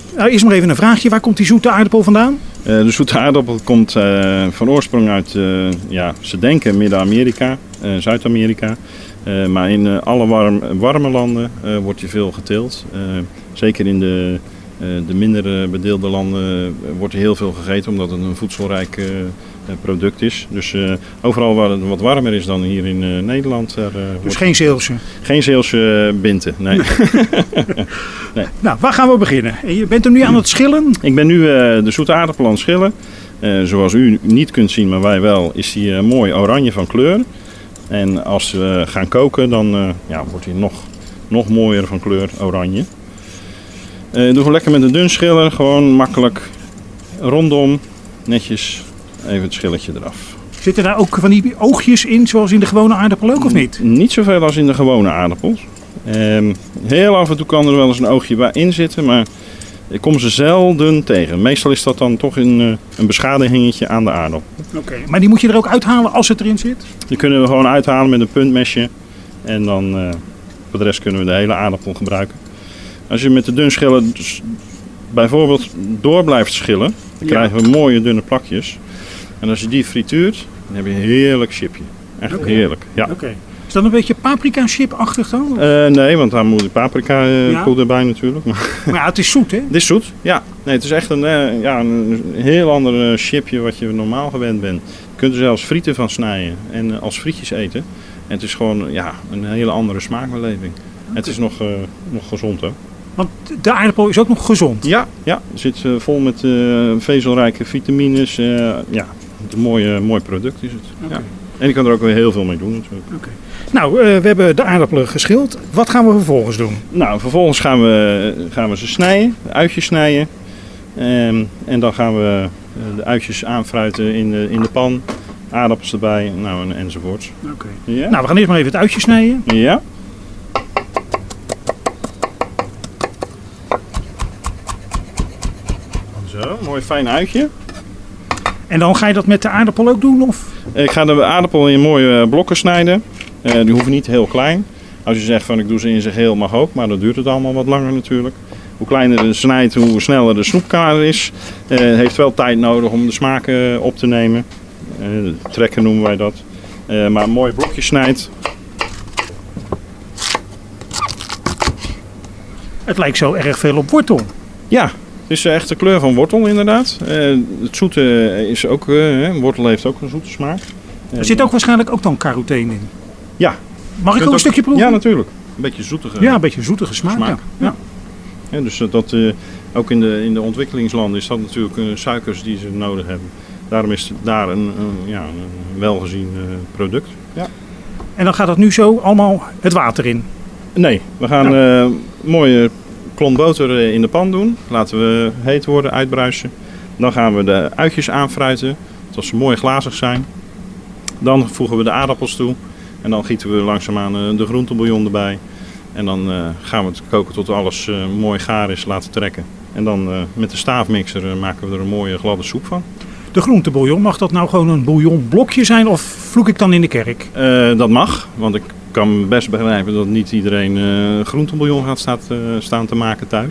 Nou, eerst maar even een vraagje. Waar komt die zoete aardappel vandaan? De zoete aardappel komt van oorsprong uit, ze denken Midden-Amerika, Zuid-Amerika. Maar in alle warme landen wordt hij veel geteeld. Zeker in de minder bedeelde landen wordt er heel veel gegeten omdat het een voedselrijk product is. Dus overal waar het wat warmer is dan hier in Nederland. Dus geen Zeeuwse? Geen Zeeuwse binten, nee. Nee. Nou, waar gaan we beginnen? Je bent hem nu aan het schillen? Ik ben nu de zoete aardappel aan het schillen. Zoals u niet kunt zien, maar wij wel, is hij mooi oranje van kleur. En als we gaan koken, dan wordt hij nog mooier van kleur, oranje. Doe we lekker met een dun schiller, gewoon makkelijk rondom, netjes even het schilletje eraf. Zitten daar ook van die oogjes in, zoals in de gewone aardappel ook, of niet? Niet zoveel als in de gewone aardappels. Heel af en toe kan er wel eens een oogje bij in zitten, maar ik kom ze zelden tegen. Meestal is dat dan toch een beschadigingetje aan de aardappel. Oké, maar die moet je er ook uithalen als het erin zit? Die kunnen we gewoon uithalen met een puntmesje. En dan voor de rest kunnen we de hele aardappel gebruiken. Als je met de dun schiller bijvoorbeeld door blijft schillen, dan krijgen we mooie dunne plakjes. En als je die frituurt, dan heb je een heerlijk chipje. Echt heerlijk. Ja. Okay. Is dat een beetje paprika chip-achtig dan? Nee, want daar moet de paprika poeder bij natuurlijk. Maar het is zoet, hè? Het is zoet, ja. Nee, het is echt een heel ander chipje wat je normaal gewend bent. Je kunt er zelfs frieten van snijden en als frietjes eten. En het is gewoon een hele andere smaakbeleving. Het is nog gezond ook. Want de aardappel is ook nog gezond? Ja, het zit vol met vezelrijke vitamines. Een mooi product is het. Okay. Ja. En je kan er ook weer heel veel mee doen natuurlijk. Okay. Nou, we hebben de aardappelen geschild. Wat gaan we vervolgens doen? Nou, vervolgens gaan we ze snijden, de uitjes snijden. En dan gaan we de uitjes aanfruiten in de pan. Aardappels erbij, enzovoorts. Okay. Ja? Nou, we gaan eerst maar even het uitje snijden. Ja. Zo, mooi fijn uitje. En dan ga je dat met de aardappel ook doen? Of? Ik ga de aardappel in mooie blokken snijden. Die hoeven niet heel klein. Als je zegt van ik doe ze in zijn geheel mag ook, maar dan duurt het allemaal wat langer natuurlijk. Hoe kleiner je snijdt, hoe sneller de snoepkader is. Het heeft wel tijd nodig om de smaken op te nemen. Trekken noemen wij dat. Maar een mooi blokje snijdt. Het lijkt zo erg veel op wortel. Ja, het is echt de kleur van wortel inderdaad. Het zoete is ook, wortel heeft ook een zoete smaak. Er zit ook waarschijnlijk ook dan carotene in. Ja. Mag ik ook een stukje proeven? Ja, natuurlijk. Een beetje zoetige. Ja, een beetje zoetige smaak. Ja. Ja, dus dat ook in de ontwikkelingslanden is dat natuurlijk suikers die ze nodig hebben. Daarom is het daar een welgezien product. Ja. En dan gaat dat nu zo allemaal het water in? Nee, we gaan mooie klont boter in de pan doen. Laten we heet worden, uitbruisen. Dan gaan we de uitjes aanfruiten, tot ze mooi glazig zijn. Dan voegen we de aardappels toe. En dan gieten we langzaamaan de groentebouillon erbij. En dan gaan we het koken tot alles mooi gaar is, laten trekken. En dan met de staafmixer maken we er een mooie gladde soep van. De groentebouillon, mag dat nou gewoon een bouillonblokje zijn of vloek ik dan in de kerk? Dat mag, want ik kan best begrijpen dat niet iedereen groentebouillon gaat staan te maken thuis.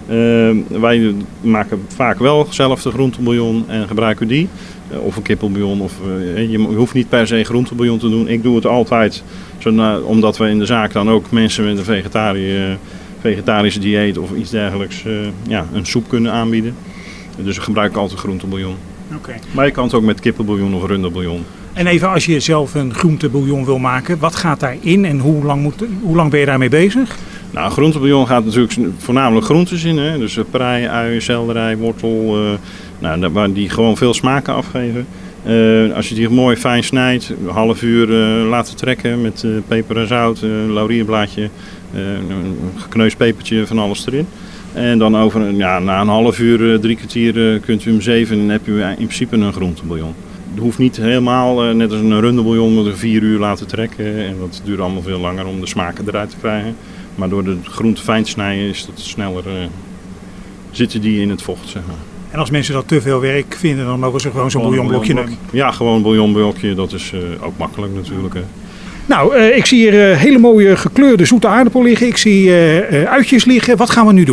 Wij maken vaak wel zelf de groentebouillon en gebruiken die. Of een kippenbouillon. Je hoeft niet per se groentebouillon te doen. Ik doe het altijd omdat we in de zaak dan ook mensen met een vegetarische dieet of iets dergelijks een soep kunnen aanbieden. Dus ik gebruik altijd groentebouillon. Okay. Maar je kan het ook met kippenbouillon of runderbouillon. En even als je zelf een groentebouillon wil maken, wat gaat daarin en hoe lang ben je daarmee bezig? Nou, groentebouillon gaat natuurlijk voornamelijk groentes in. Hè? Dus prei, ui, selderij, wortel, waar die gewoon veel smaken afgeven. Als je die mooi fijn snijdt, een half uur laten trekken met peper en zout, laurierblaadje, een gekneusd pepertje, van alles erin. En dan na een half uur, 3 kwartier kunt u hem zeven en dan heb u in principe een groentebouillon. Het hoeft niet helemaal, net als een runderbouillon, moet er 4 uur laten trekken. En dat duurt allemaal veel langer om de smaken eruit te krijgen. Maar door de groente fijn te snijden is dat sneller, zitten die in het vocht, zeg maar. En als mensen dat te veel werk vinden, dan mogen ze gewoon zo'n bouillonblokje nemen? Ja, gewoon een bouillonblokje, dat is ook makkelijk natuurlijk. Hè. Nou, ik zie hier hele mooie gekleurde zoete aardappel liggen. Ik zie uitjes liggen. Wat gaan we nu doen?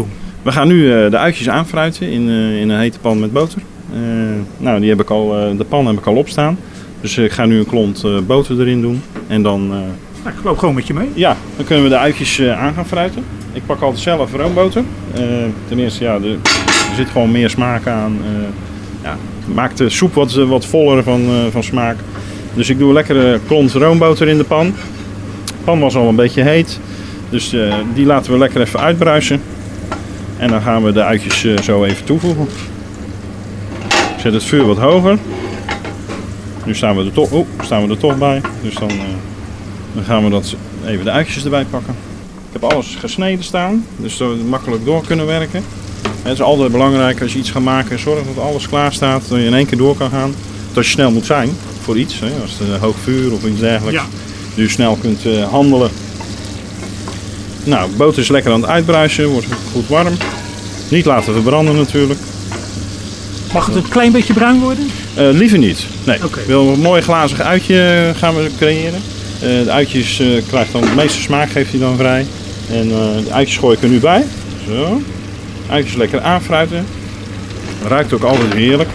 We gaan nu de uitjes aanfruiten in een hete pan met boter. Nou, de pan heb ik al opstaan. Dus ik ga nu een klont boter erin doen. En dan... ik loop gewoon met je mee. Ja, dan kunnen we de uitjes aan gaan fruiten. Ik pak altijd zelf roomboter. Ten eerste, ja, er zit gewoon meer smaak aan. Maakt de soep wat voller van smaak. Dus ik doe een lekkere klont roomboter in de pan. De pan was al een beetje heet. Dus die laten we lekker even uitbruisen. En dan gaan we de uitjes zo even toevoegen. Ik zet het vuur wat hoger. Nu staan we er toch bij. Dus dan gaan we even de uitjes erbij pakken. Ik heb alles gesneden staan. Dus dat we makkelijk door kunnen werken. Het is altijd belangrijk als je iets gaat maken. Zorg dat alles klaar staat. Dat je in één keer door kan gaan. Dat je snel moet zijn voor iets. Als het hoog vuur of iets dergelijks. Ja. Dus je snel kunt handelen. Nou, de boter is lekker aan het uitbruisen. Wordt goed warm. Niet laten verbranden natuurlijk. Mag het een klein beetje bruin worden? Liever niet. Nee. Okay. Ik wil een mooi glazig uitje gaan we creëren. De uitjes krijgt dan de meeste smaak, geeft hij dan vrij. En de uitjes gooi ik er nu bij. Zo. Uitjes lekker aanfruiten. Ruikt ook altijd heerlijk.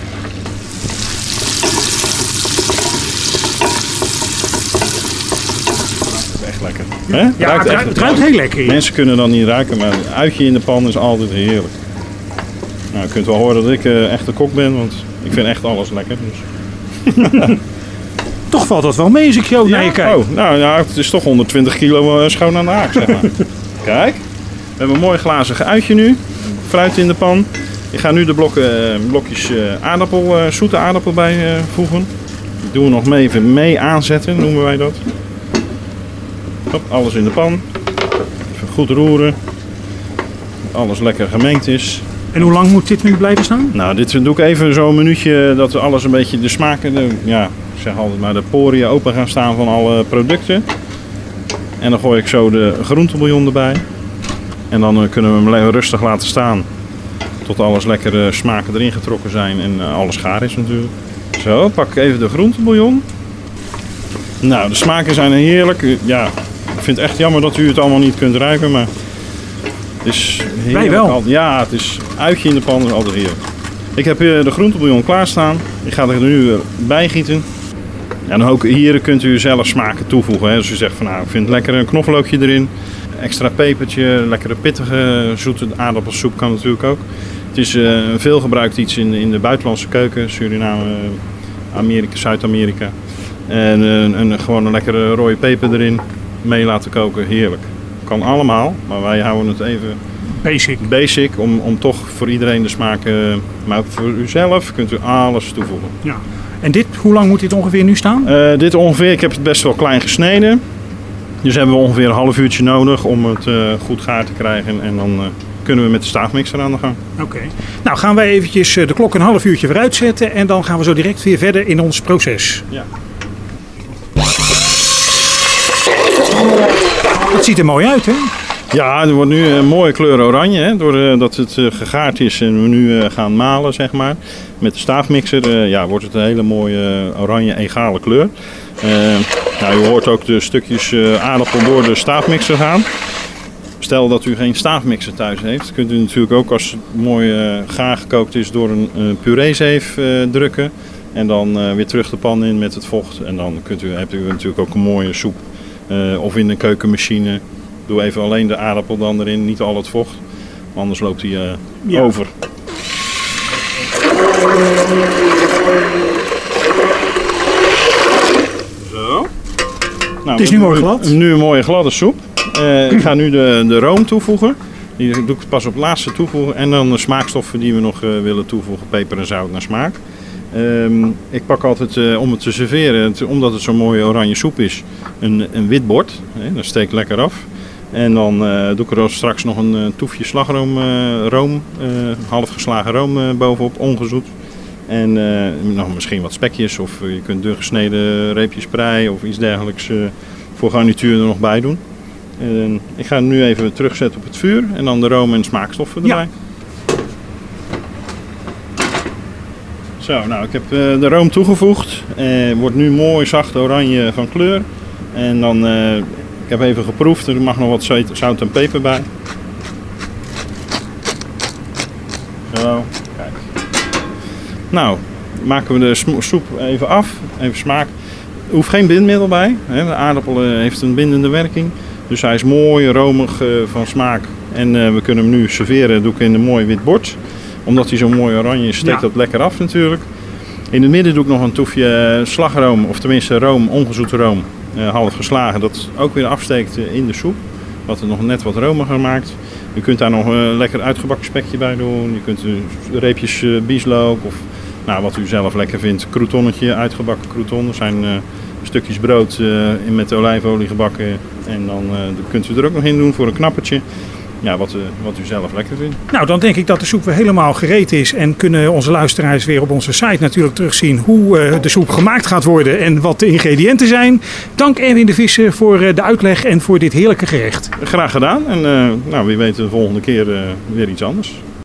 Echt lekker. Ja, het ruikt heel lekker. Mensen kunnen dan niet ruiken, maar een uitje in de pan is altijd heerlijk. Nou, je kunt wel horen dat ik echt een kok ben, want ik vind echt alles lekker. Dus. Toch valt dat wel mee als ik zo naar je kijk. Nou ja, het is toch 120 kilo schoon aan de haak, zeg maar. Kijk, we hebben een mooi glazig uitje nu. Fruit in de pan. Ik ga nu de blokjes zoete aardappel bijvoegen. Die doen we nog even mee aanzetten, noemen wij dat. Hop, alles in de pan. Even goed roeren. Dat alles lekker gemengd is. En hoe lang moet dit nu blijven staan? Nou, dit doe ik even zo'n minuutje dat alles een beetje de smaken, ik zeg altijd maar de poriën open gaan staan van alle producten. En dan gooi ik zo de groentebouillon erbij. En dan kunnen we hem rustig laten staan. Tot alles lekkere smaken erin getrokken zijn en alles gaar is natuurlijk. Zo, pak ik even de groentebouillon. Nou, de smaken zijn heerlijk. Ja, ik vind het echt jammer dat u het allemaal niet kunt ruiken, maar het is heerlijk. Wij wel. Ja, het is uitje in de pan, is altijd heerlijk. Ik heb de groentebouillon klaarstaan. Ik ga er nu bij gieten. En ook hier kunt u zelf smaken toevoegen. Hè. Als u zegt van nou, ik vind het lekker, een knoflookje erin. Extra pepertje, lekkere pittige zoete aardappelsoep kan natuurlijk ook. Het is veel gebruikt iets in de buitenlandse keuken. Suriname, Amerika, Zuid-Amerika. En gewoon een lekkere rode peper erin. Mee laten koken, heerlijk. Kan allemaal, maar wij houden het even basic om toch voor iedereen de smaak. Maar voor uzelf kunt u alles toevoegen. Ja. En hoe lang moet dit ongeveer nu staan? Dit ongeveer, ik heb het best wel klein gesneden. Dus hebben we ongeveer een half uurtje nodig om het goed gaar te krijgen. En dan kunnen we met de staafmixer aan de gang. Oké. Nou gaan wij eventjes de klok een half uurtje vooruit zetten. En dan gaan we zo direct weer verder in ons proces. Ja. Het ziet er mooi uit, hè? Ja, er wordt nu een mooie kleur oranje, hè, doordat het gegaard is en we nu gaan malen, zeg maar. Met de staafmixer wordt het een hele mooie oranje egale kleur. U hoort ook de stukjes aardappel door de staafmixer gaan. Stel dat u geen staafmixer thuis heeft, kunt u natuurlijk ook als het mooi gaar gekookt is door een pureezeef drukken. En dan weer terug de pan in met het vocht. En dan hebt u natuurlijk ook een mooie soep. Of in een keukenmachine. Doe even alleen de aardappel dan erin, niet al het vocht. Anders loopt hij over. Zo. Nou, het is nu mooi glad. Nu een mooie gladde soep. Ik ga nu de room toevoegen. Die doe ik pas op het laatste toevoegen. En dan de smaakstoffen die we nog willen toevoegen. Peper en zout naar smaak. Ik pak altijd om het te serveren, omdat het zo'n mooie oranje soep is, een wit bord. Dat steekt lekker af. En dan doe ik er straks nog een toefje slagroom, half geslagen room bovenop, ongezoet. En nog misschien wat spekjes of je kunt dun gesneden reepjes prei of iets dergelijks voor garnituur er nog bij doen. Ik ga hem nu even terugzetten op het vuur en dan de room en smaakstoffen erbij. Ja. Zo, nou ik heb de room toegevoegd. Wordt nu mooi zacht oranje van kleur. En dan, ik heb even geproefd, er mag nog wat zout en peper bij. Zo, kijk. Nou, maken we de soep even af, even smaak. Er hoeft geen bindmiddel bij. Hè. De aardappel heeft een bindende werking. Dus hij is mooi, romig van smaak. En we kunnen hem nu serveren, doe ik in een mooi wit bord. Omdat hij zo mooi oranje is, steekt dat lekker af natuurlijk. In het midden doe ik nog een toefje slagroom, of tenminste room, ongezoete room. Half geslagen, dat ook weer afsteekt in de soep. Wat het nog net wat romiger maakt. Je kunt daar nog een lekker uitgebakken spekje bij doen. Je kunt reepjes bieslook of wat u zelf lekker vindt. Croutonnetje, uitgebakken crouton. Dat zijn stukjes brood met olijfolie gebakken. En dan kunt u er ook nog in doen voor een knappertje. Ja, wat u zelf lekker vindt. Nou, dan denk ik dat de soep weer helemaal gereed is. En kunnen onze luisteraars weer op onze site natuurlijk terugzien hoe de soep gemaakt gaat worden en wat de ingrediënten zijn. Dank Erwin de Visser voor de uitleg en voor dit heerlijke gerecht. Graag gedaan. En wie weet de volgende keer weer iets anders.